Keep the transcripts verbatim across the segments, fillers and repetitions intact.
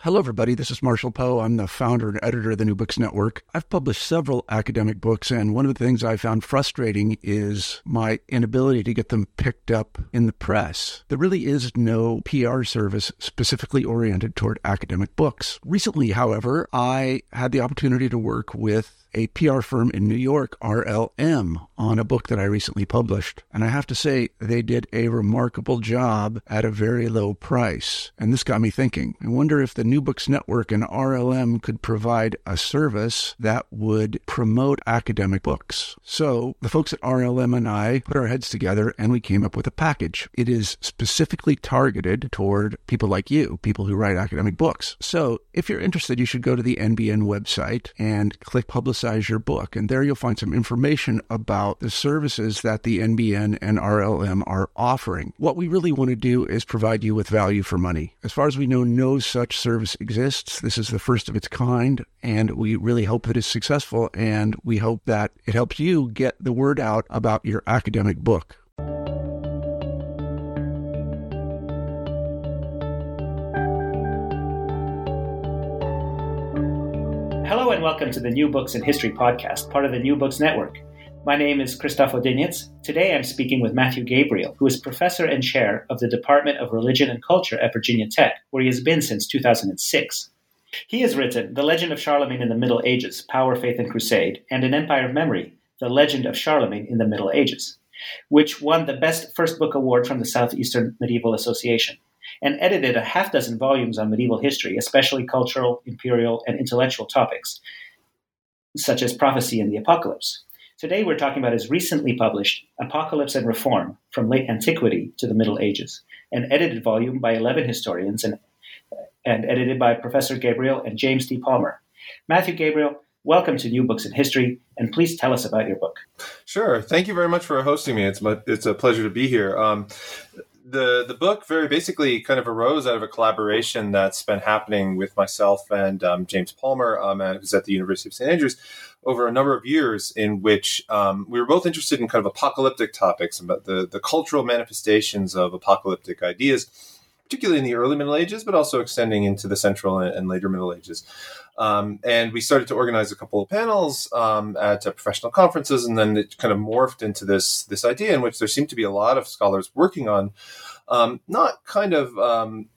Hello, everybody. This is Marshall Poe. I'm the founder and editor of the New Books Network. I've published several academic books, and one of the things I found frustrating is my inability to get them picked up in the press. There really is no P R service specifically oriented toward academic books. Recently, however, I had the opportunity to work with a P R firm in New York, R L M, on a book that I recently published. And I have to say, they did a remarkable job at a very low price. And this got me thinking. I wonder if the New Books Network and R L M could provide a service that would promote academic books. So the folks at R L M and I put our heads together and we came up with a package. It is specifically targeted toward people like you, people who write academic books. So if you're interested, you should go to the N B N website and click Publicize your book. And there you'll find some information about the services that the N B N and R L M are offering. What we really want to do is provide you with value for money. As far as we know, no such service exists. This is the first of its kind, and we really hope that it's successful, and we hope that it helps you get the word out about your academic book. Hello and welcome to the New Books in History podcast, part of the New Books Network. My name is Krzysztof Odyniec. Today I'm speaking with Matthew Gabriel, who is professor and chair of the Department of Religion and Culture at Virginia Tech, where he has been since two thousand six. He has written The Legend of Charlemagne in the Middle Ages, Power, Faith, and Crusade, and An Empire of Memory, The Legend of Charlemagne in the Middle Ages, which won the Best First Book Award from the Southeastern Medieval Association, and edited a half dozen volumes on medieval history, especially cultural, imperial, and intellectual topics, such as prophecy and the apocalypse. Today we're talking about his recently published Apocalypse and Reform, From Late Antiquity to the Middle Ages, an edited volume by eleven historians and, and edited by Professor Gabriel and James T. Palmer. Matthew Gabriel, welcome to New Books in History, and please tell us about your book. Sure. Thank you very much for hosting me. It's my, it's a pleasure to be here. Um, The the book very basically kind of arose out of a collaboration that's been happening with myself and um, James Palmer, um, who's at the University of Saint Andrews, over a number of years, in which um, we were both interested in kind of apocalyptic topics, about the, the cultural manifestations of apocalyptic ideas, particularly in the early Middle Ages, but also extending into the Central and, and later Middle Ages. Um, and we started to organize a couple of panels um, at uh, professional conferences, and then it kind of morphed into this this idea in which there seemed to be a lot of scholars working on um, not kind of um,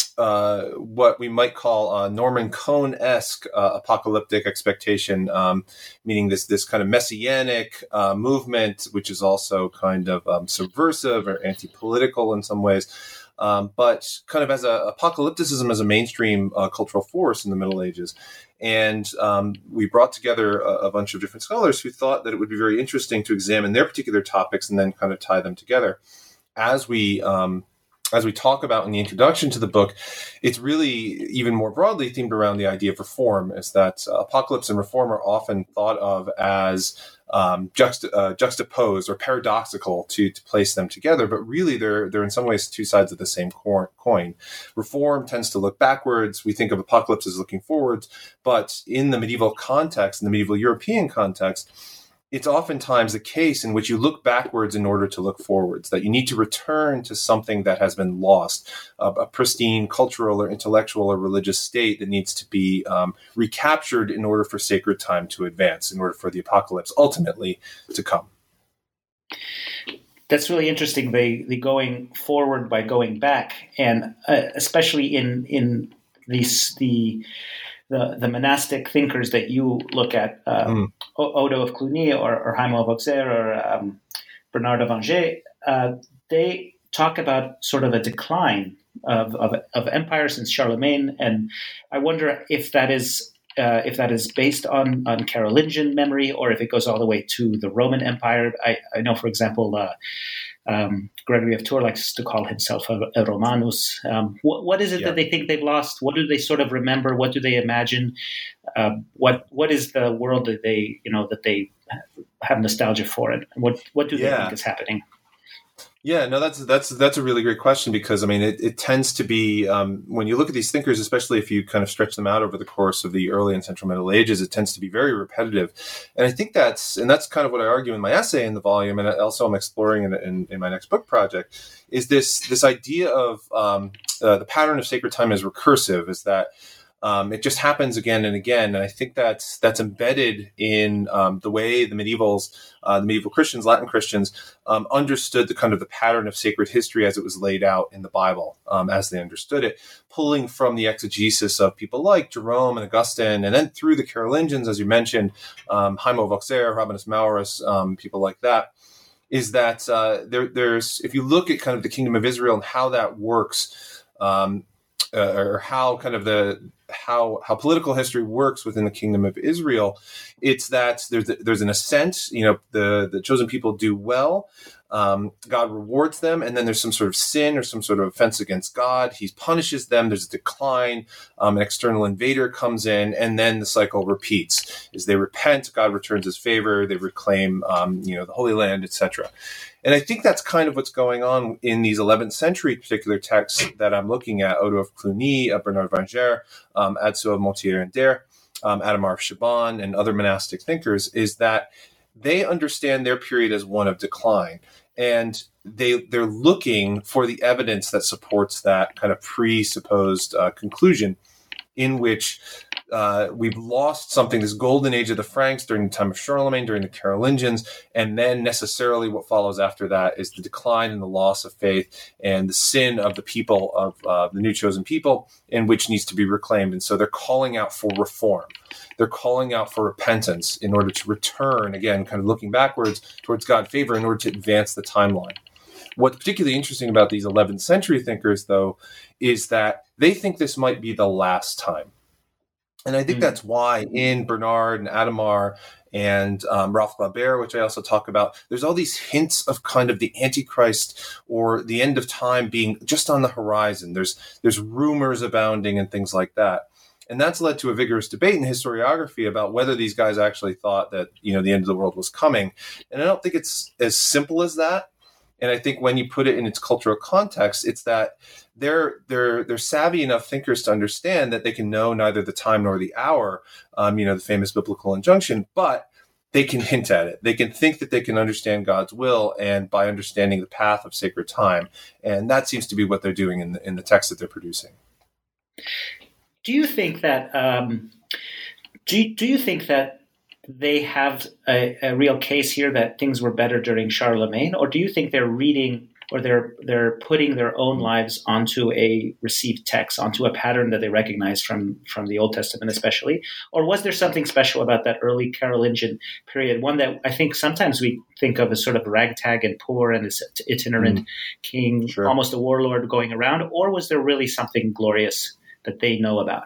uh, what we might call a Norman Cohn-esque uh, apocalyptic expectation, um, meaning this this kind of messianic uh, movement, which is also kind of um, subversive or anti-political in some ways. Um, but kind of as a apocalypticism as a mainstream uh, cultural force in the Middle Ages. And um, we brought together a, a bunch of different scholars who thought that it would be very interesting to examine their particular topics and then kind of tie them together. As we um, as we talk about in the introduction to the book, it's really even more broadly themed around the idea of reform, is that uh, apocalypse and reform are often thought of as Um, juxta- uh, juxtaposed or paradoxical to, to place them together, but really they're they're in some ways two sides of the same coin. Reform tends to look backwards. We think of apocalypse as looking forwards, but in the medieval context, in the medieval European context, it's oftentimes the case in which you look backwards in order to look forwards, that you need to return to something that has been lost, a, a pristine cultural or intellectual or religious state that needs to be um, recaptured in order for sacred time to advance, in order for the apocalypse ultimately to come. That's really interesting, the, the going forward by going back, and uh, especially in in these the The, the monastic thinkers that you look at, uh, mm. Odo of Cluny or, or Haimo of Auxerre or um, Bernard of Angers, uh, they talk about sort of a decline of, of, of empire since Charlemagne, and I wonder if that is uh, if that is based on, on Carolingian memory or if it goes all the way to the Roman Empire. I, I know, for example, uh, Um, Gregory of Tours likes to call himself a, a Romanus. Um, what, what is it yeah. that they think they've lost? What do they sort of remember? What do they imagine? Uh, what what is the world that they you know that they have nostalgia for it? What what do they yeah. think is happening? Yeah, no, that's that's that's a really great question, because I mean, it, it tends to be um, when you look at these thinkers, especially if you kind of stretch them out over the course of the early and Central Middle Ages, it tends to be very repetitive, and I think that's and that's kind of what I argue in my essay in the volume, and also I'm exploring in, in, in my next book project, is this this idea of um, uh, the pattern of sacred time as recursive, is that Um, it just happens again and again, and I think that's that's embedded in um, the way the medievals, uh, the medieval Christians, Latin Christians, um, understood the kind of the pattern of sacred history as it was laid out in the Bible, um, as they understood it, pulling from the exegesis of people like Jerome and Augustine, and then through the Carolingians, as you mentioned, um, Haimo of Auxerre, Rabanus Maurus, um, people like that. Is that uh, there, there's if you look at kind of the Kingdom of Israel and how that works. Um, Uh, or how kind of the how how political history works within the Kingdom of Israel, it's that there's there's an ascent. You know, the the chosen people do well. Um, God rewards them, and then there's some sort of sin or some sort of offense against God. He punishes them. There's a decline. Um, an external invader comes in, and then the cycle repeats. As they repent, God returns His favor. They reclaim, um, you know, the Holy Land, et cetera. And I think that's kind of what's going on in these eleventh century particular texts that I'm looking at, Odo of Cluny, uh, Bernard of Angers, um, Adso of Monthier-en-Der, um, Adhemar of Chabannes, and other monastic thinkers, is that they understand their period as one of decline. And they, they're looking for the evidence that supports that kind of presupposed uh, conclusion in which uh, we've lost something, this golden age of the Franks during the time of Charlemagne, during the Carolingians, and then necessarily what follows after that is the decline and the loss of faith and the sin of the people, of uh, the new chosen people, in which needs to be reclaimed. And so they're calling out for reform. They're calling out for repentance in order to return, again, kind of looking backwards towards God's favor in order to advance the timeline. What's particularly interesting about these eleventh century thinkers, though, is that they think this might be the last time. And I think mm. that's why in Bernard and Adhemar and um, Ralph Glaber, which I also talk about, there's all these hints of kind of the Antichrist or the end of time being just on the horizon. There's there's rumors abounding and things like that. And that's led to a vigorous debate in historiography about whether these guys actually thought that, you know, the end of the world was coming. And I don't think it's as simple as that. And I think when you put it in its cultural context, it's that they're they're they're savvy enough thinkers to understand that they can know neither the time nor the hour, um, you know, the famous biblical injunction, but they can hint at it. They can think that they can understand God's will, and by understanding the path of sacred time, and that seems to be what they're doing in the in the text that they're producing. Do you think that um, do you, do you think that they have a, a real case here that things were better during Charlemagne, or do you think they're reading or they're they're putting their own lives onto a received text, onto a pattern that they recognize from from the Old Testament especially? Or was there something special about that early Carolingian period, one that I think sometimes we think of as sort of ragtag and poor and this itinerant mm. king, sure. almost a warlord going around, or was there really something glorious that they know about?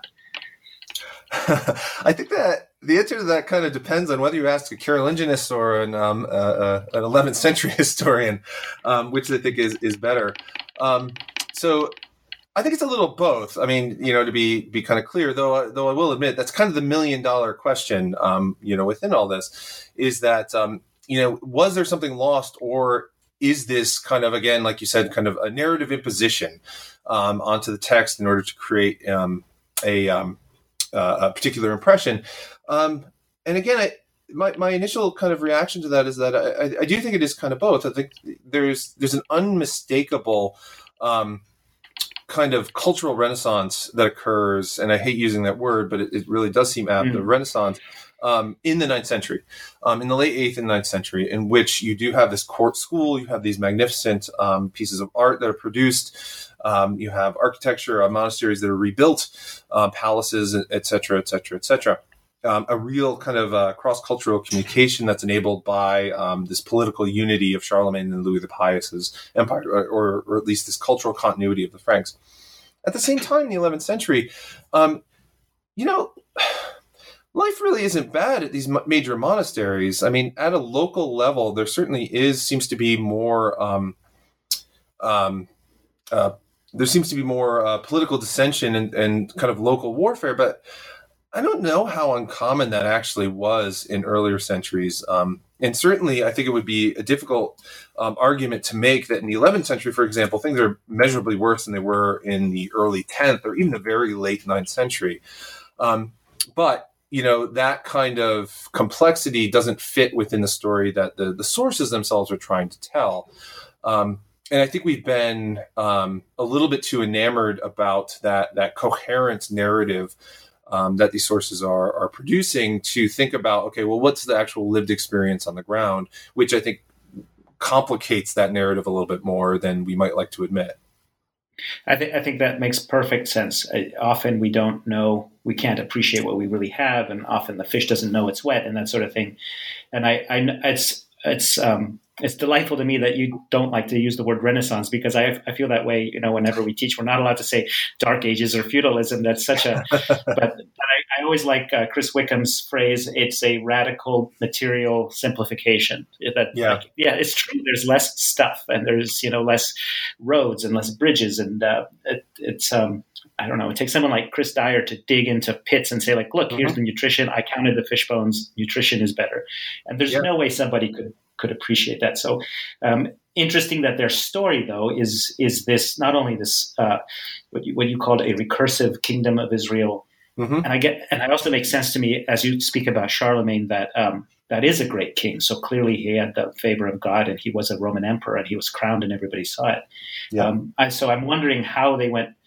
I think that the answer to that kind of depends on whether you ask a Carolingianist or an um, uh, uh, an eleventh century historian, um, which I think is is better. Um, so I think it's a little both. I mean, you know, to be be kind of clear, though, though I will admit that's kind of the million dollar question. Um, you know, within all this, is that um, you know, was there something lost, or is this kind of, again, like you said, kind of a narrative imposition um, onto the text in order to create um, a um, Uh, a particular impression. Um, and again, I, my, my initial kind of reaction to that is that I, I do think it is kind of both. I think there's there's an unmistakable um, kind of cultural renaissance that occurs, and I hate using that word, but it, it really does seem apt, mm-hmm. the renaissance um, in the ninth century, um, in the late eighth and ninth century, in which you do have this court school, you have these magnificent um, pieces of art that are produced. Um, you have architecture, uh, monasteries that are rebuilt, uh, palaces, et cetera, et cetera, et cetera. Um, a real kind of uh, cross-cultural communication that's enabled by um, this political unity of Charlemagne and Louis the Pious's empire, or, or at least this cultural continuity of the Franks. At the same time, in the eleventh century, um, you know, life really isn't bad at these major monasteries. I mean, at a local level, there certainly is, seems to be more... Um, um, uh, there seems to be more uh, political dissension and, and kind of local warfare, but I don't know how uncommon that actually was in earlier centuries. Um, and certainly, I think it would be a difficult um, argument to make that in the eleventh century, for example, things are measurably worse than they were in the early tenth or even the very late ninth century. Um, but, you know, that kind of complexity doesn't fit within the story that the, the sources themselves are trying to tell. Um, and I think we've been um, a little bit too enamored about that that coherent narrative um, that these sources are are producing to think about, okay, well, what's the actual lived experience on the ground, which I think complicates that narrative a little bit more than we might like to admit. I think I think that makes perfect sense. I, often we don't know, we can't appreciate what we really have, and often the fish doesn't know it's wet, and that sort of thing. And I, I it's it's um, it's delightful to me that you don't like to use the word Renaissance, because I I feel that way. You know, whenever we teach, we're not allowed to say Dark Ages or feudalism. That's such a. but, but I, I always like uh, Chris Wickham's phrase. It's a radical material simplification. That yeah, like, yeah, it's true. There's less stuff, and there's you know less roads and less bridges, and uh, it, it's um. I don't know. It takes someone like Chris Dyer to dig into pits and say, like, look, mm-hmm. here's the nutrition. I counted the fish bones. Nutrition is better. And there's yeah. no way somebody could could appreciate that. So um, interesting that their story, though, is is this not only this uh, what you what you called a recursive kingdom of Israel. Mm-hmm. And I get, and it also makes sense to me as you speak about Charlemagne that um, that is a great king. So clearly he had the favor of God, and he was a Roman emperor, and he was crowned, and everybody saw it. Yeah. Um, I, so I'm wondering how they went.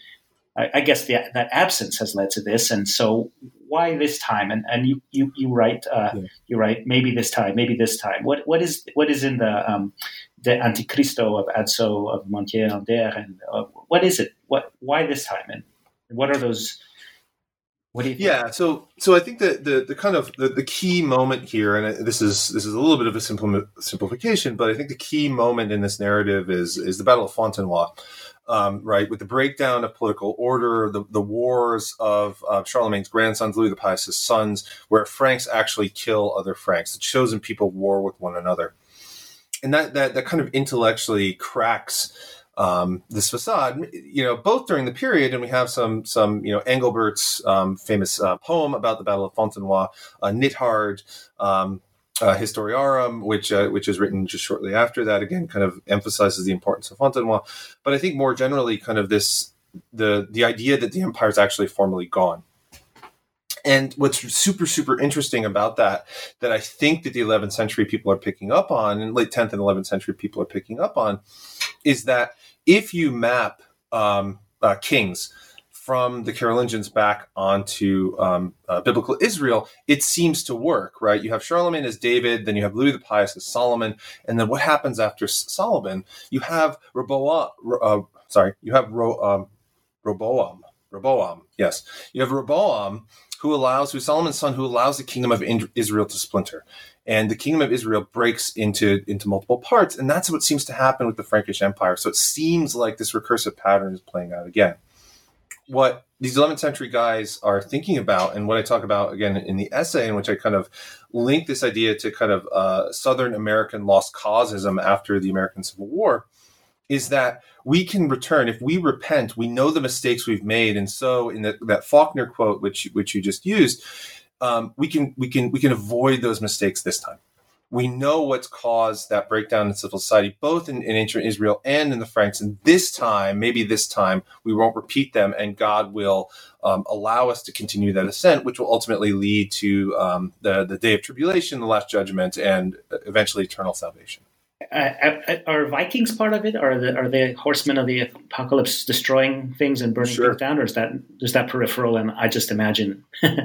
I guess the, that absence has led to this, and so why this time? And and you you you write uh, yeah. you write maybe this time, maybe this time. What what is what is in the um, the Anticristo of Adzo of Montier-Ander, and uh, what is it? What why this time? And what are those? What do you think? Yeah, so so I think that the the kind of the, the key moment here, and this is this is a little bit of a simple simplification, but I think the key moment in this narrative is is the Battle of Fontenoy. Um, right, with the breakdown of political order, the, the wars of uh, Charlemagne's grandsons, Louis the Pious' sons, where Franks actually kill other Franks. The chosen people war with one another. And that that, that kind of intellectually cracks um, this facade, you know, both during the period, and we have some, some you know, Engelbert's um, famous uh, poem about the Battle of Fontenoy, uh, Nithard, um, Uh, Historiarum, which uh, which is written just shortly after that, again, kind of emphasizes the importance of Fontenoy. But I think more generally, kind of this the the idea that the empire is actually formally gone. And what's super super interesting about that, that I think that the eleventh century people are picking up on, and late tenth and eleventh century people are picking up on, is that if you map um, uh, kings from the Carolingians back onto um, uh, biblical Israel, it seems to work, right? You have Charlemagne as David, then you have Louis the Pious as Solomon, and then what happens after Solomon? You have Rehoboam, uh, sorry, you have Ro, um, Rehoboam, Rehoboam, yes. You have Rehoboam, who allows, who's Solomon's son, who allows the kingdom of Israel to splinter. And the kingdom of Israel breaks into, into multiple parts, and that's what seems to happen with the Frankish Empire. So it seems like this recursive pattern is playing out again. What these eleventh century guys are thinking about, and what I talk about again in the essay, in which I kind of link this idea to kind of uh, Southern American lost causism after the American Civil War, is that we can return if we repent. We know the mistakes we've made, and so in the, that Faulkner quote, which which you just used, um, we can we can we can avoid those mistakes this time. We know what's caused that breakdown in civil society, both in, in ancient Israel and in the Franks. And this time, maybe this time, we won't repeat them, and God will um, allow us to continue that ascent, which will ultimately lead to um, the, the day of tribulation, the last judgment, and eventually eternal salvation. Uh, are Vikings part of it? Are the are the horsemen of the apocalypse destroying things and burning sure. things down, or is that is that peripheral? And I just imagine.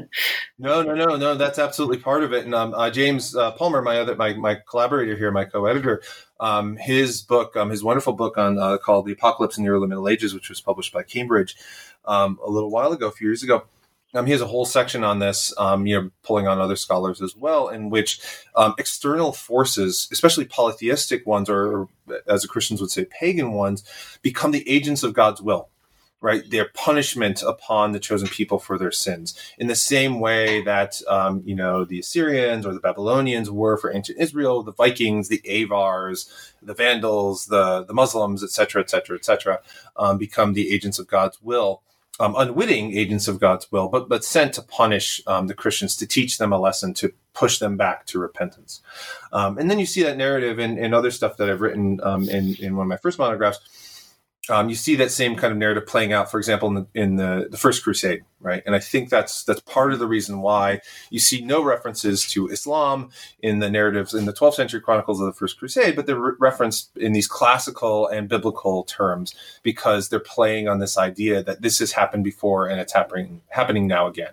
no, no, no, no. That's absolutely part of it. And um, uh, James uh, Palmer, my other my my collaborator here, my co-editor, um, his book, um, his wonderful book on uh, called "The Apocalypse in the Early Middle Ages," which was published by Cambridge um, a little while ago, a few years ago. Um, he has a whole section on this, um, you know, pulling on other scholars as well, in which um, external forces, especially polytheistic ones, or, or as the Christians would say, pagan ones, become the agents of God's will, right? Their punishment upon the chosen people for their sins, in the same way that, um, you know, the Assyrians or the Babylonians were for ancient Israel, the Vikings, the Avars, the Vandals, the, the Muslims, et cetera, et cetera, et cetera, um, become the agents of God's will. Um, unwitting agents of God's will, but but sent to punish um, the Christians, to teach them a lesson, to push them back to repentance. Um, and then you see that narrative in, in other stuff that I've written um, in, in one of my first monographs, Um, you see that same kind of narrative playing out, for example, in the in the, the First Crusade, right? And I think that's that's part of the reason why you see no references to Islam in the narratives in the twelfth century chronicles of the First Crusade, but they're re- referenced in these classical and biblical terms because they're playing on this idea that this has happened before and it's happening happening now again.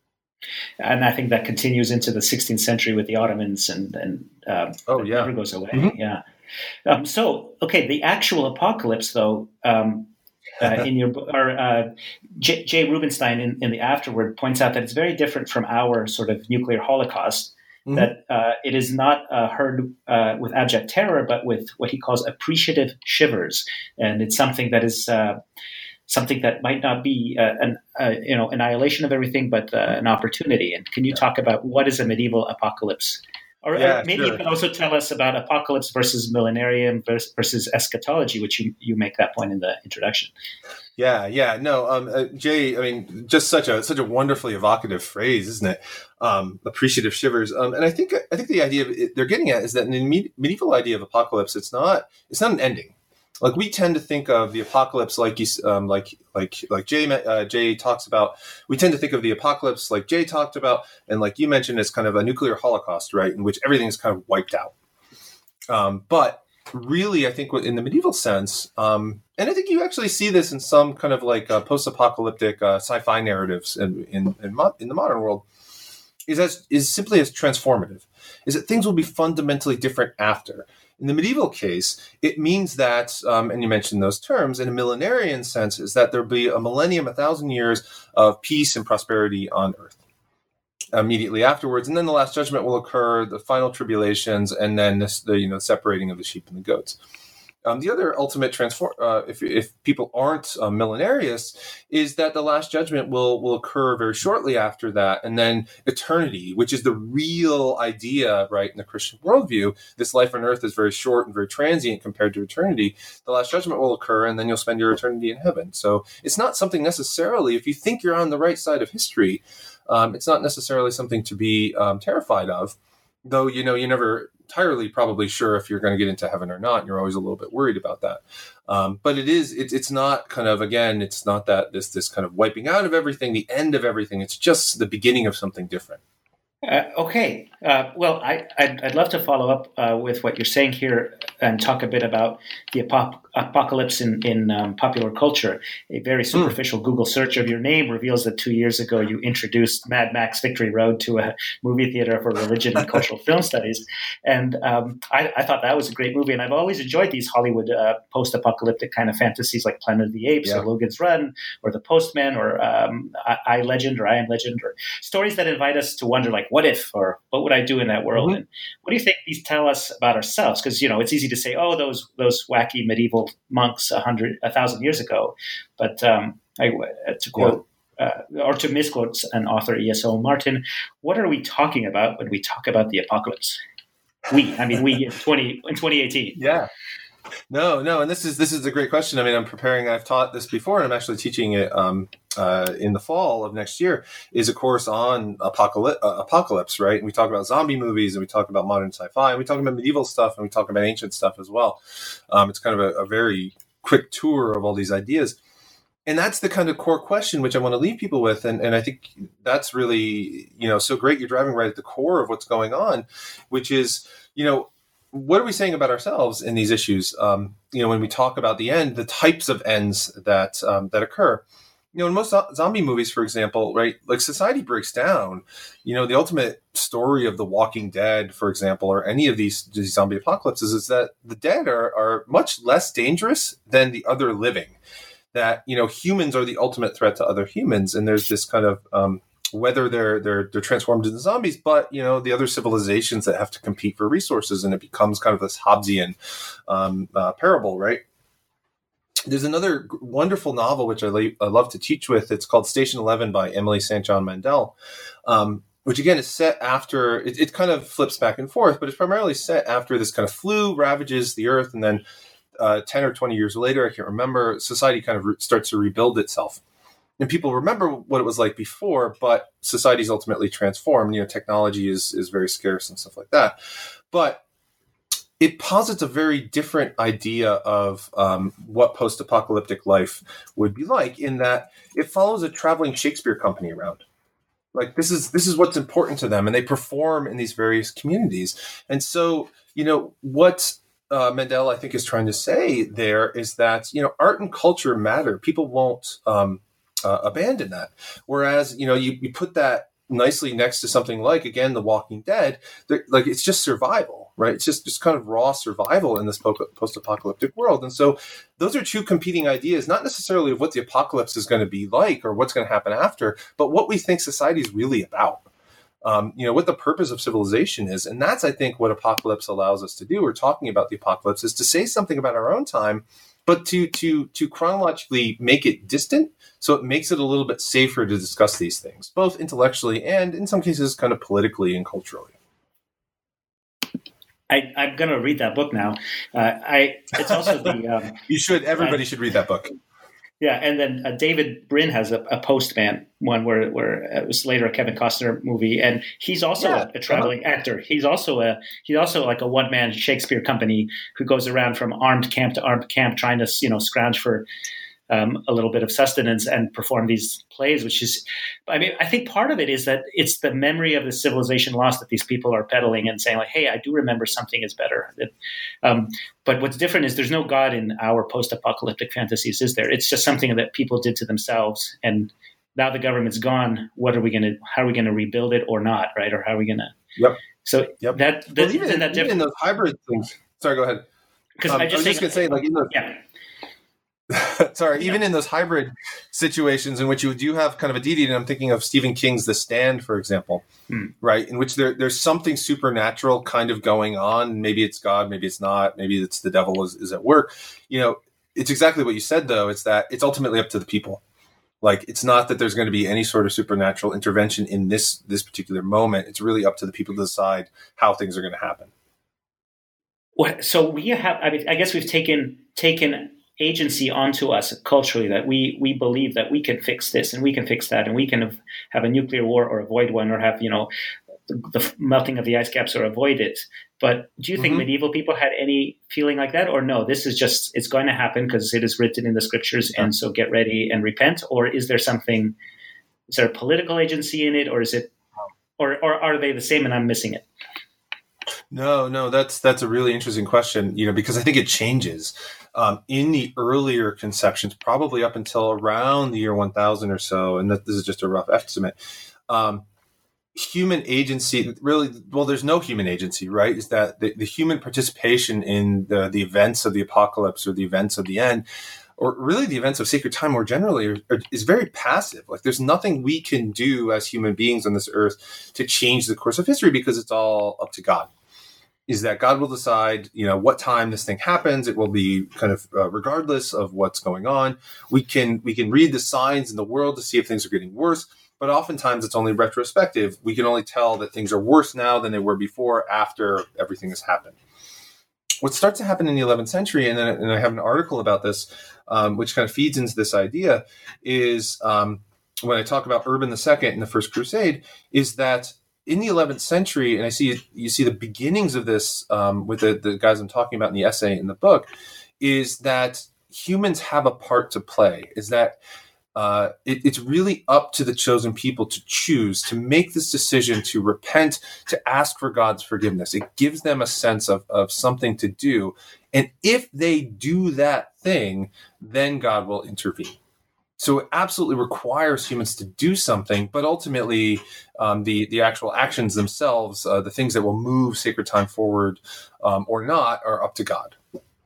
And I think that continues into the sixteenth century with the Ottomans, and and um, oh yeah, never goes away. Mm-hmm. Yeah. Um, so, okay, the actual apocalypse, though, um, uh, in your book, or uh, J. Jay Rubenstein in, in the afterword points out that it's very different from our sort of nuclear holocaust. Mm-hmm. That uh, it is not uh, heard uh, with abject terror, but with what he calls appreciative shivers, and it's something that is uh, something that might not be uh, an uh, you know annihilation of everything, but uh, an opportunity. And can you yeah. talk about what is a medieval apocalypse? Or yeah, uh, maybe sure. you can also tell us about apocalypse versus millenarium versus, versus eschatology, which you, you make that point in the introduction. Yeah, yeah, no, um, uh, Jay. I mean, just such a such a wonderfully evocative phrase, isn't it? Um, appreciative shivers, um, and I think I think the idea of it, they're getting at is that in the med- medieval idea of apocalypse, it's not it's not an ending. Like we tend to think of the apocalypse, like you, um, like like like Jay uh, Jay talks about. We tend to think of the apocalypse, like Jay talked about, and like you mentioned, as kind of a nuclear holocaust, right, in which everything is kind of wiped out. Um, but really, I think in the medieval sense, um, and I think you actually see this in some kind of like uh, post-apocalyptic uh, sci-fi narratives in in in, mo- in the modern world, is as is simply as transformative. Is that things will be fundamentally different after. In the medieval case, it means that, um, and you mentioned those terms, in a millenarian sense, is that there'll be a millennium, a thousand years of peace and prosperity on earth immediately afterwards. And then the last judgment will occur, the final tribulations, and then this, the you know separating of the sheep and the goats. Um, the other ultimate transform, uh, if if people aren't uh, millenarists, is that the last judgment will will occur very shortly after that, and then eternity, which is the real idea, right, in the Christian worldview. This life on earth is very short and very transient compared to eternity. The last judgment will occur, and then you'll spend your eternity in heaven. So it's not something necessarily, if you think you're on the right side of history, um, it's not necessarily something to be um, terrified of. Though, you know, you're never entirely probably sure if you're going to get into heaven or not. You're always a little bit worried about that. Um, but it is, it, it's not kind of, again, it's not that this, this kind of wiping out of everything, the end of everything. It's just the beginning of something different. Uh, okay. Uh, well, I, I'd, I'd love to follow up uh, with what you're saying here and talk a bit about the apop- apocalypse in, in um, popular culture. A very superficial mm. Google search of your name reveals that two years ago you introduced Mad Max Victory Road to a movie theater for religion and cultural film studies. And um, I, I thought that was a great movie. And I've always enjoyed these Hollywood uh, post-apocalyptic kind of fantasies like Planet of the Apes yeah. or Logan's Run or The Postman or um, I, I Legend or I Am Legend, or stories that invite us to wonder, like, what if, or what would I do in that world? Mm-hmm. And what do you think these tell us about ourselves? Because, you know, it's easy to say, oh, those those wacky medieval monks a hundred, a thousand years ago. But um, I, to quote, yeah. uh, or to misquote an author, E S O Martin, what are we talking about when we talk about the apocalypse? We, I mean, we in twenty in twenty eighteen. Yeah. No, no, and this is this is a great question. I mean, I'm preparing. I've taught this before, and I'm actually teaching it um, uh, in the fall of next year. Is a course on apocalypse, uh, apocalypse, right? And we talk about zombie movies, and we talk about modern sci-fi, and we talk about medieval stuff, and we talk about ancient stuff as well. Um, it's kind of a, a very quick tour of all these ideas, and that's the kind of core question which I want to leave people with. And, and I think that's really, you know, so great. You're driving right at the core of what's going on, which is, you know, what are we saying about ourselves in these issues? Um, you know, when we talk about the end, the types of ends that um, that occur. You know, in most zombie movies, for example, right, like society breaks down. You know, the ultimate story of The Walking Dead, for example, or any of these, these zombie apocalypses is that the dead are, are much less dangerous than the other living. That, you know, humans are the ultimate threat to other humans. And there's this kind of um, whether they're they're they're transformed into zombies, but you know the other civilizations that have to compete for resources, and it becomes kind of this Hobbesian um, uh, parable, right? There's another wonderful novel which I, la- I love to teach with. It's called Station Eleven by Emily Saint John Mandel, um, which again is set after. It, it kind of flips back and forth, but it's primarily set after this kind of flu ravages the earth, and then uh, ten or twenty years later, I can't remember, society kind of re- starts to rebuild itself. And people remember what it was like before, but society's ultimately transformed. You know, technology is is very scarce and stuff like that. But it posits a very different idea of um, what post-apocalyptic life would be like, in that it follows a traveling Shakespeare company around. Like this is this is what's important to them, and they perform in these various communities. And so, you know, what uh, Mandel, I think, is trying to say there is that, you know, art and culture matter. People won't um, uh, abandon that. Whereas, you know, you, you put that nicely next to something like, again, The Walking Dead, like it's just survival, right? It's just, just kind of raw survival in this po- post-apocalyptic world. And so those are two competing ideas, not necessarily of what the apocalypse is going to be like or what's going to happen after, but what we think society is really about. Um, you know, what the purpose of civilization is. And that's, I think, what Apocalypse allows us to do. We're talking about the apocalypse is to say something about our own time, but to to to chronologically make it distant, so it makes it a little bit safer to discuss these things, both intellectually and in some cases kind of politically and culturally. I, I'm going to read that book now. Uh, I it's also the um, you should everybody uh, should read that book. Yeah, and then uh, David Brin has a, a Postman one where where it was later a Kevin Costner movie, and he's also yeah, a, a traveling uh-huh. actor. He's also a he's also like a one man Shakespeare company who goes around from armed camp to armed camp, trying to you know scrounge for um, a little bit of sustenance and perform these plays. Which is, I mean, I think part of it is that it's the memory of the civilization lost that these people are peddling and saying like, "Hey, I do remember something is better." That, um, But what's different is there's no God in our post-apocalyptic fantasies, is there? It's just something that people did to themselves, and now the government's gone. What are we going to? How are we going to rebuild it or not? Right? Or how are we going to? Yep. So yep. that, that well, even, isn't that even different? in those hybrid things. Sorry, go ahead. Because um, I just, I was just going to say, like in those. Yeah. Sorry, yeah. even in those hybrid situations in which you do have kind of a deity, and I'm thinking of Stephen King's The Stand, for example, hmm. right, in which there, there's something supernatural kind of going on. Maybe it's God, maybe it's not, maybe it's the devil is, is at work. You know, it's exactly what you said, though. It's that it's ultimately up to the people. Like, it's not that there's going to be any sort of supernatural intervention in this this particular moment. It's really up to the people to decide how things are going to happen. Well, so we have, I mean, I guess we've taken taken agency onto us culturally, that we we believe that we can fix this and we can fix that, and we can have, have a nuclear war or avoid one, or have, you know, the, the melting of the ice caps or avoid it. But do you think mm-hmm. medieval people had any feeling like that? Or no, this is just, it's going to happen because it is written in the scriptures, yeah. and so get ready and repent? Or is there something, is there a political agency in it, or is it, or, or are they the same and I'm missing it? No, no, that's that's a really interesting question, you know, because I think it changes. Um, in the earlier conceptions, probably up until around the year one thousand or so, and that, this is just a rough estimate, um, human agency, really, well, there's no human agency, right? Is that the, the human participation in the, the events of the apocalypse or the events of the end, or really the events of sacred time more generally, are, are, is very passive. Like, there's nothing we can do as human beings on this earth to change the course of history, because it's all up to God. Is that God will decide, you know, what time this thing happens. It will be kind of uh, regardless of what's going on. We can we can read the signs in the world to see if things are getting worse, but oftentimes it's only retrospective. We can only tell that things are worse now than they were before, after everything has happened. What starts to happen in the eleventh century, and then and I have an article about this, um, which kind of feeds into this idea, is um, when I talk about Urban the Second and the First Crusade, is that in the eleventh century, and I see you see the beginnings of this um, with the, the guys I'm talking about in the essay in the book, is that humans have a part to play. Is that uh, it, it's really up to the chosen people to choose, to make this decision, to repent, to ask for God's forgiveness. It gives them a sense of, of something to do. And if they do that thing, then God will intervene. So it absolutely requires humans to do something, but ultimately um, the, the actual actions themselves, uh, the things that will move sacred time forward um, or not, are up to God.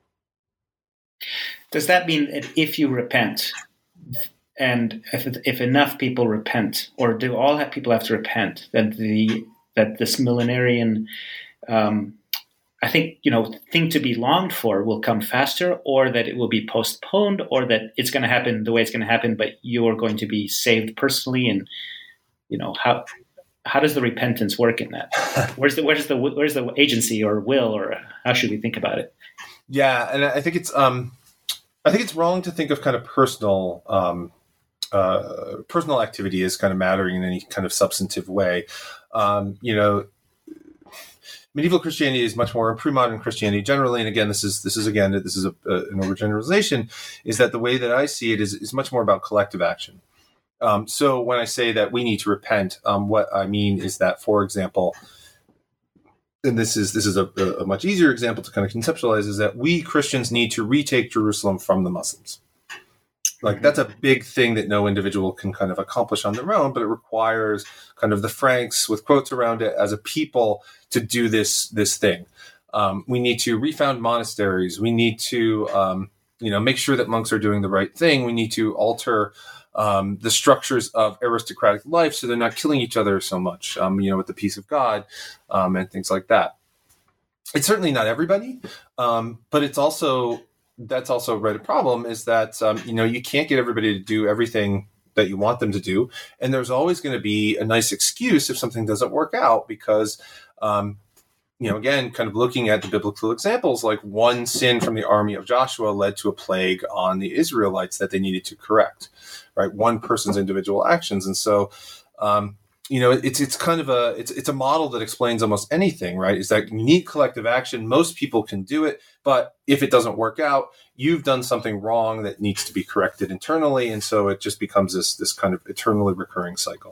Does that mean that if you repent, and if, if enough people repent, or do all have, people have to repent, that the that this millenarian um, I think, you know, thing to be longed for will come faster, or that it will be postponed, or that it's going to happen the way it's going to happen, but you are going to be saved personally? And, you know, how how does the repentance work in that? Where's the where's the where's the agency or will, or how should we think about it? Yeah, and I think it's um, I think it's wrong to think of kind of personal um, uh, personal activity as kind of mattering in any kind of substantive way. Um, you know. medieval Christianity is much more, pre-modern Christianity generally, and again, this is this is again this is a, a, an overgeneralization, is that the way that I see it is is much more about collective action. Um, so when I say that we need to repent, um, what I mean is that, for example, and this is this is a, a much easier example to kind of conceptualize, is that we Christians need to retake Jerusalem from the Muslims. Like, that's a big thing that no individual can kind of accomplish on their own, but it requires kind of the Franks with quotes around it as a people to do this this thing. Um, we need to refound monasteries. We need to, um, you know, make sure that monks are doing the right thing. We need to alter um, the structures of aristocratic life so they're not killing each other so much, um, you know, with the peace of God um, and things like that. It's certainly not everybody, um, but it's also... that's also right. A problem is that, um, you know, you can't get everybody to do everything that you want them to do. And there's always going to be a nice excuse if something doesn't work out because, um, you know, again, kind of looking at the biblical examples, like one sin from the army of Joshua led to a plague on the Israelites that they needed to correct, right? One person's individual actions. And so, um, you know, it's it's kind of a it's it's a model that explains almost anything, right? Is that you need collective action. Most people can do it, but if it doesn't work out, you've done something wrong that needs to be corrected internally, and so it just becomes this this kind of eternally recurring cycle.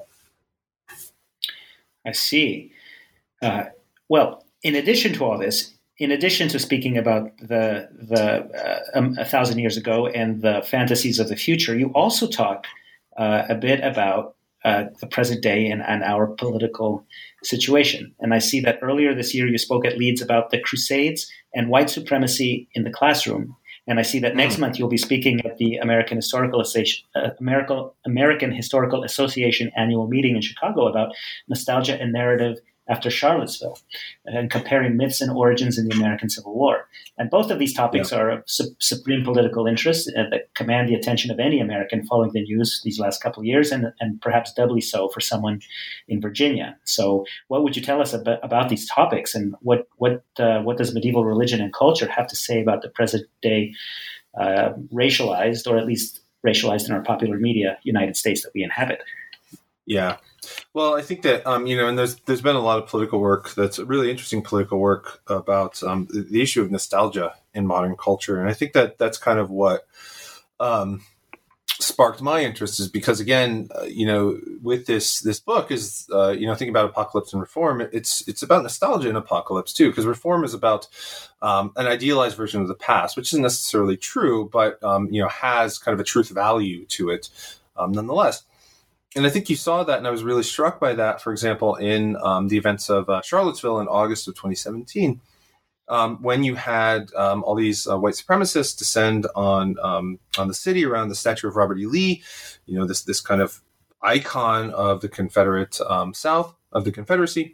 I see. Uh, well, in addition to all this, in addition to speaking about the the uh, um, a thousand years ago and the fantasies of the future, you also talk uh, a bit about Uh, the present day and, and our political situation. And I see that earlier this year you spoke at Leeds about the Crusades and white supremacy in the classroom. And I see that next mm. month you'll be speaking at the American Historical Association, uh, American, American Historical Association annual meeting in Chicago about nostalgia and narrative after Charlottesville, and comparing myths and origins in the American Civil War. And both of these topics yeah. are of su- supreme political interest uh, that command the attention of any American following the news these last couple of years, and, and perhaps doubly so for someone in Virginia. So what would you tell us about, about these topics, and what what uh, what does medieval religion and culture have to say about the present day uh, racialized, or at least racialized in our popular media, United States that we inhabit? Yeah. Well, I think that, um, you know, and there's there's been a lot of political work that's really interesting political work about um, the, the issue of nostalgia in modern culture. And I think that that's kind of what um, sparked my interest, is because, again, uh, you know, with this this book is, uh, you know, thinking about apocalypse and reform, it's it's about nostalgia and apocalypse, too, because reform is about um, an idealized version of the past, which isn't necessarily true, but, um, you know, has kind of a truth value to it um, nonetheless. And I think you saw that, and I was really struck by that, for example, in um, the events of uh, Charlottesville in August of twenty seventeen, um, when you had um, all these uh, white supremacists descend on um, on the city around the statue of Robert E. Lee, you know, this this kind of icon of the Confederate um, South, of the Confederacy.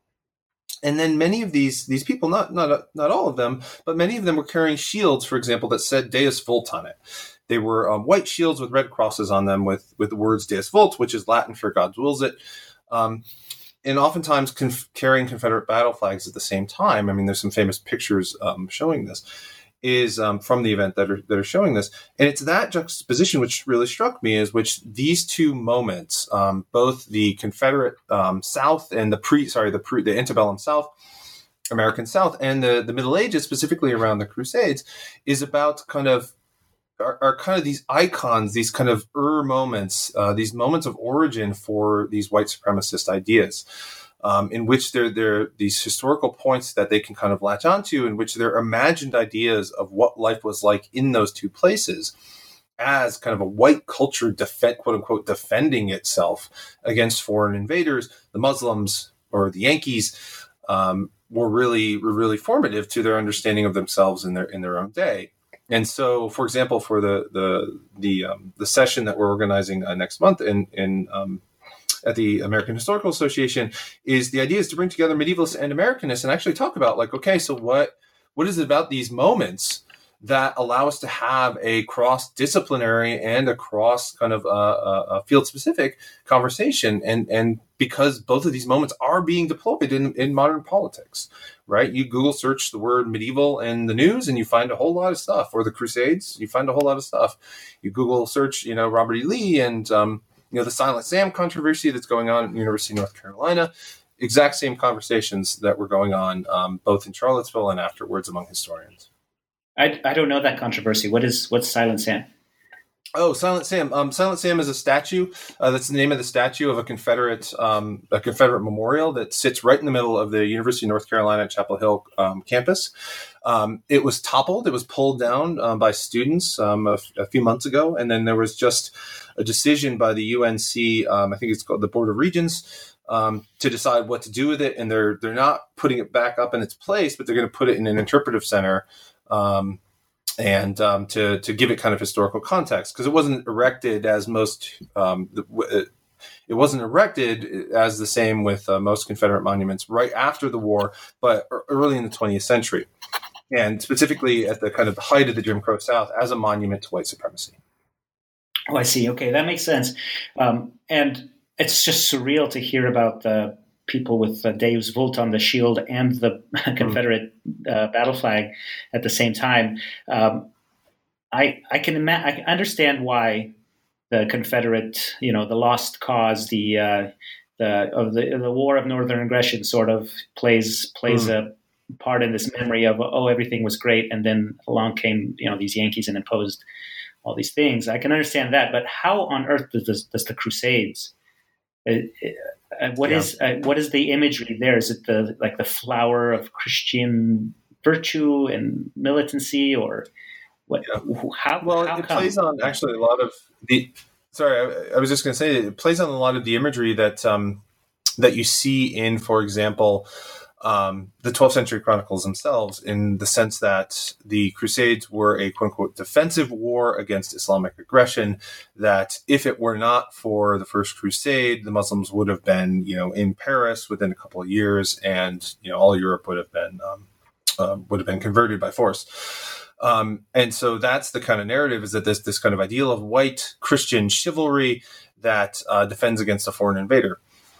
And then many of these these people, not not not all of them, but many of them were carrying shields, for example, that said Deus Vult on it. They were um, white shields with red crosses on them with, with the words Deus Vult, which is Latin for God wills it. Um, and oftentimes conf- carrying Confederate battle flags at the same time. I mean, there's some famous pictures um, showing this, is um, from the event that are, that are showing this. And it's that juxtaposition which really struck me, is which these two moments, um, both the Confederate um, South and the pre, sorry, the pre, the antebellum South, American South, and the, the Middle Ages, specifically around the Crusades, is about kind of, Are, are kind of these icons, these kind of er moments, uh, these moments of origin for these white supremacist ideas, um, in which they're, they're these historical points that they can kind of latch onto, in which they're imagined ideas of what life was like in those two places, as kind of a white culture, defend, quote unquote, defending itself against foreign invaders. The Muslims or the Yankees um, were really were really formative to their understanding of themselves in their in their own day. And so, for example, for the the the um, the session that we're organizing uh, next month in in um, at the American Historical Association, is the idea is to bring together medievalists and Americanists and actually talk about, like, okay, so what what is it about these moments that allow us to have a cross-disciplinary and a cross kind of uh, uh, field-specific conversation, and and because both of these moments are being deployed in, in modern politics, right? You Google search the word medieval in the news and you find a whole lot of stuff, or the Crusades, you find a whole lot of stuff. You Google search, you know, Robert E. Lee and, um, you know, the Silent Sam controversy that's going on at the University of North Carolina. exact same conversations that were going on um, both in Charlottesville and afterwards among historians. I, I don't know that controversy. What is what's Silent Sam? Oh, Silent Sam. Um, Silent Sam is a statue. Uh, that's the name of the statue of a Confederate um, a Confederate memorial that sits right in the middle of the University of North Carolina at Chapel Hill um, campus. Um, it was toppled. It was pulled down um, by students um, a, a few months ago, and then there was just a decision by the U N C. Um, I think it's called the Board of Regents um, to decide what to do with it, and they're they're not putting it back up in its place, but they're going to put it in an interpretive center. Um, and um, to to give it kind of historical context, because it wasn't erected as most um, it wasn't erected as the same with uh, most Confederate monuments right after the war, but early in the twentieth century, and specifically at the kind of the height of the Jim Crow South as a monument to white supremacy. Oh, I see. Okay, that makes sense. Um, and it's just surreal to hear about the people with uh, Dave's Volt on the shield and the Confederate uh, battle flag at the same time. Um, I I can ima- I can understand why the Confederate, you know, the lost cause, the uh, the of the the War of Northern Aggression sort of plays plays mm. a part in this memory of, oh, everything was great, and then along came, you know, these Yankees and imposed all these things. I can understand that, but how on earth does this, does the Crusades? It, it, Uh, what yeah. is uh, what is the imagery there? Is it the like the flower of Christian virtue and militancy, or what? Yeah. How? Well, how it come? plays on actually a lot of the. Sorry, I, I was just going to say it plays on a lot of the imagery that um, that you see in, for example, um, the twelfth century chronicles themselves, in the sense that the Crusades were a quote unquote defensive war against Islamic aggression. That if it were not for the First Crusade, the Muslims would have been, you know, in Paris within a couple of years, and you know all Europe would have been um, uh, would have been converted by force. Um, and so that's the kind of narrative, is that this this kind of ideal of white Christian chivalry that uh, defends against a foreign invader.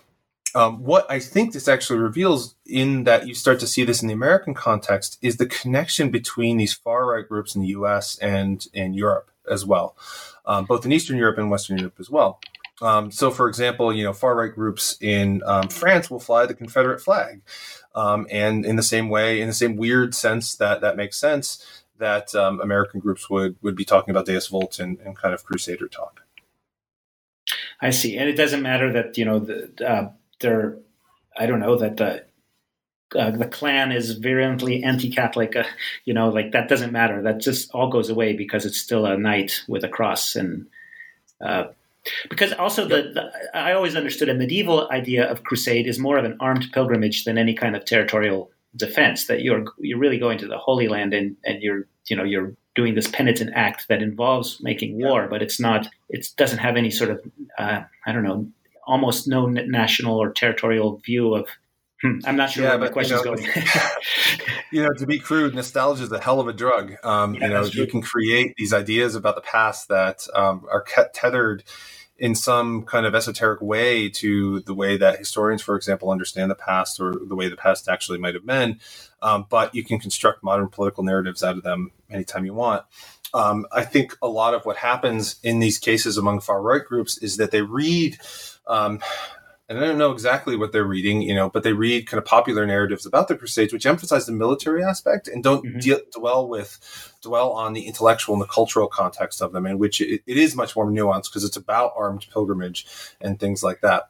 Um, what I think this actually reveals, in that you start to see this in the American context, is the connection between these far-right groups in the U S and in Europe as well, um, both in Eastern Europe and Western Europe as well. Um, so, for example, you know, far-right groups in um, France will fly the Confederate flag, um, and in the same way, in the same weird sense that that makes sense, that um, American groups would would be talking about Deus Vult and, and kind of Crusader talk. I see, and it doesn't matter that, you know, the. Uh, They're, I don't know, that the uh, the Klan is virulently anti-Catholic, uh, you know, like that doesn't matter. That just all goes away because it's still a knight with a cross. And uh, because also the, the I always understood a medieval idea of crusade is more of an armed pilgrimage than any kind of territorial defense, that you're you're really going to the Holy Land, and, and you're, you know, you're doing this penitent act that involves making war, but it's not, it doesn't have any sort of, uh, I don't know, almost no national or territorial view of. Hmm, I'm not sure yeah, where the question's you know, going. You know, to be crude, nostalgia is a hell of a drug. Um, yeah, you know, you can create these ideas about the past that um, are tethered in some kind of esoteric way to the way that historians, for example, understand the past, or the way the past actually might have been. Um, but you can construct modern political narratives out of them anytime you want. Um, I think a lot of what happens in these cases among far-right groups is that they read, um, and I don't know exactly what they're reading, you know, but they read kind of popular narratives about the Crusades, which emphasize the military aspect and don't mm-hmm. de- dwell with, dwell on the intellectual and the cultural context of them, in which it, it is much more nuanced, because it's about armed pilgrimage and things like that.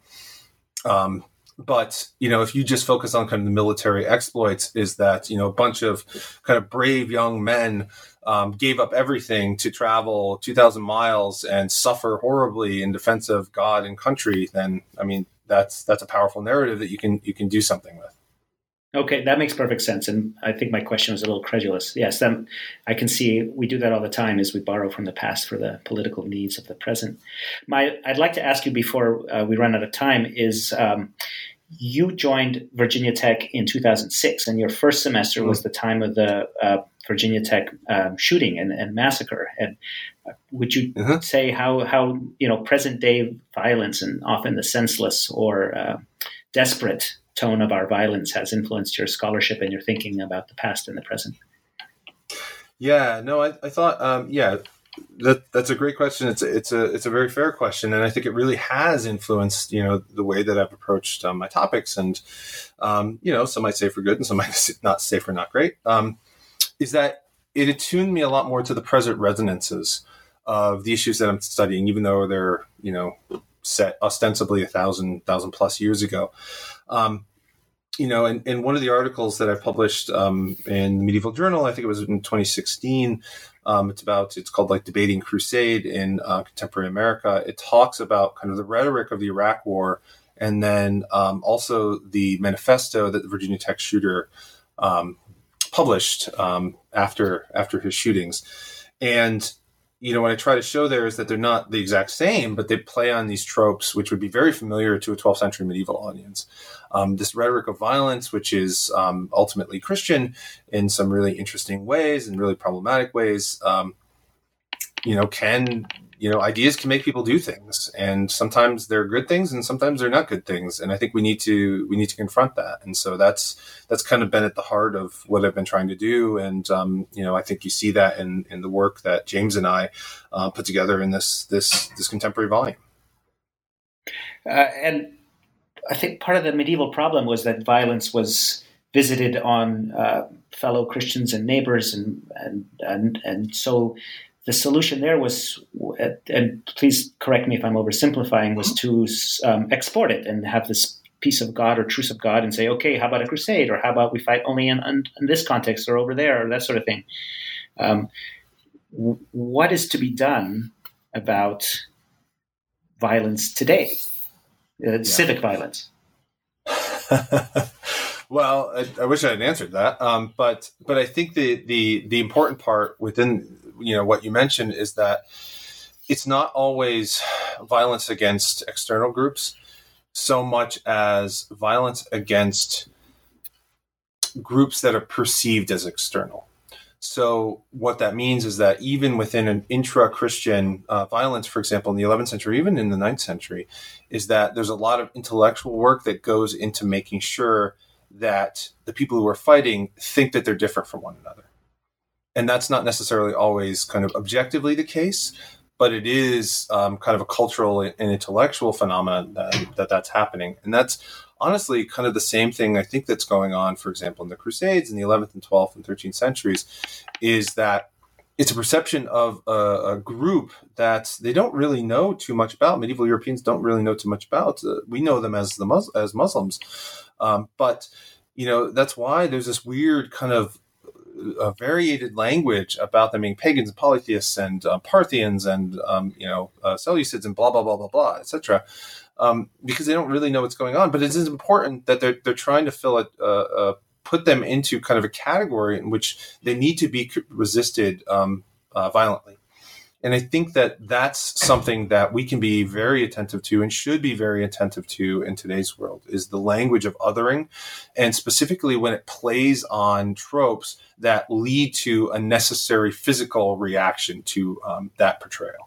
Um, But, you know, if you just focus on kind of the military exploits, is that, you know, a bunch of kind of brave young men um, gave up everything to travel two thousand miles and suffer horribly in defense of God and country, then, I mean, that's that's a powerful narrative that you can you can do something with. Okay, that makes perfect sense. And I think my question was a little credulous. Yes, then I can see we do that all the time, as we borrow from the past for the political needs of the present. My, I'd like to ask you before uh, we run out of time is, um, you joined Virginia Tech in two thousand six, and your first semester mm-hmm. was the time of the uh, Virginia Tech um, shooting and, and massacre. And uh, would you mm-hmm. say how, how, you know, present day violence, and often the senseless or uh, desperate tone of our violence, has influenced your scholarship and your thinking about the past and the present? Yeah, no, I, I thought, um, yeah, that that's a great question. It's a, it's a it's a very fair question, and I think it really has influenced, you know, the way that I've approached um, my topics. And um, you know, some might say for good, and some might not say for not great. Um, is that it attuned me a lot more to the present resonances of the issues that I'm studying, even though they're, you know, set ostensibly a thousand thousand plus years ago. Um, You know, in, in one of the articles that I published um, in the Medieval Journal, I think it was in twenty sixteen, um, it's about, it's called like Debating Crusade in uh, Contemporary America. It talks about kind of the rhetoric of the Iraq War, and then um, also the manifesto that the Virginia Tech shooter um, published um, after after his shootings. And you know, what I try to show there is that they're not the exact same, but they play on these tropes, which would be very familiar to a twelfth century medieval audience. Um, this rhetoric of violence, which is um, ultimately Christian in some really interesting ways and really problematic ways, um, you know, can, you know, ideas can make people do things, and sometimes they're good things and sometimes they're not good things. And I think we need to, we need to confront that. And so that's, that's kind of been at the heart of what I've been trying to do. And, um, you know, I think you see that in, in the work that James and I uh, put together in this, this, this contemporary volume. Uh, and I think part of the medieval problem was that violence was visited on uh, fellow Christians and neighbors. And, and, and, and so the solution there was, and please correct me if I'm oversimplifying, was to um, export it and have this piece of God or truce of God and say, okay, how about a crusade? Or how about we fight only in, in, in this context or over there, or that sort of thing. Um, w- what is to be done about violence today, uh, yeah. civic violence? Well, I, I wish I had answered that, um, but but I think the, the the important part within, you know, what you mentioned is that it's not always violence against external groups so much as violence against groups that are perceived as external. So what that means is that even within an intra-Christian uh, violence, for example, in the eleventh century, even in the ninth century, is that there's a lot of intellectual work that goes into making sure that the people who are fighting think that they're different from one another. And that's not necessarily always kind of objectively the case, but it is um, kind of a cultural and intellectual phenomenon that, that that's happening. And that's honestly kind of the same thing I think that's going on, for example, in the Crusades in the eleventh and twelfth and thirteenth centuries, is that it's a perception of a, a group that they don't really know too much about. Medieval Europeans don't really know too much about. Uh, we know them as the Mus- as Muslims. Um, but, you know, that's why there's this weird kind of uh, variated language about them being pagans and polytheists and uh, Parthians and, um, you know, uh, Seleucids and blah, blah, blah, blah, blah, et cetera. Um, because they don't really know what's going on. But it is important that they're, they're trying to fill it, uh, uh, put them into kind of a category in which they need to be resisted um, uh, violently. And I think that that's something that we can be very attentive to and should be very attentive to in today's world, is the language of othering, and specifically when it plays on tropes that lead to a necessary physical reaction to um, that portrayal.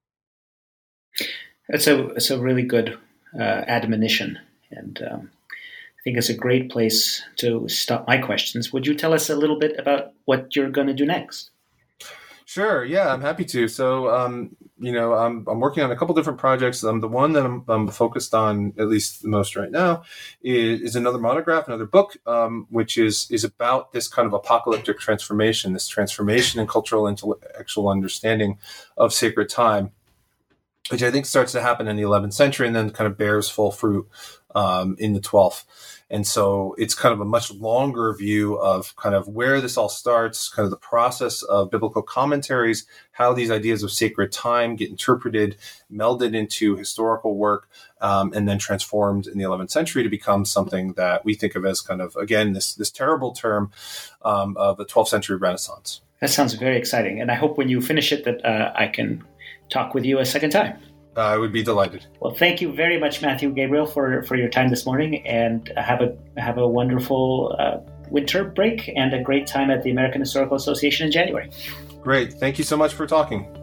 That's a, it's a really good uh, admonition, and um, I think it's a great place to stop my questions. Would you tell us a little bit about what you're going to do next? Sure. Yeah, I'm happy to. So, um, you know, I'm, I'm working on a couple different projects. Um, the one that I'm, I'm focused on, at least the most right now, is, is another monograph, another book, um, which is is about this kind of apocalyptic transformation, this transformation in cultural intellectual understanding of sacred time, which I think starts to happen in the eleventh century and then kind of bears full fruit um, in the twelfth. And so it's kind of a much longer view of kind of where this all starts, kind of the process of biblical commentaries, how these ideas of sacred time get interpreted, melded into historical work, um, and then transformed in the eleventh century to become something that we think of as kind of, again, this this terrible term um, of the twelfth century Renaissance. That sounds very exciting. And I hope when you finish it that uh, I can talk with you a second time. Uh, I would be delighted. Well, thank you very much, Matthew Gabriel, for, for your time this morning, and have a have a wonderful uh, winter break and a great time at the American Historical Association in January. Great. Thank you so much for talking.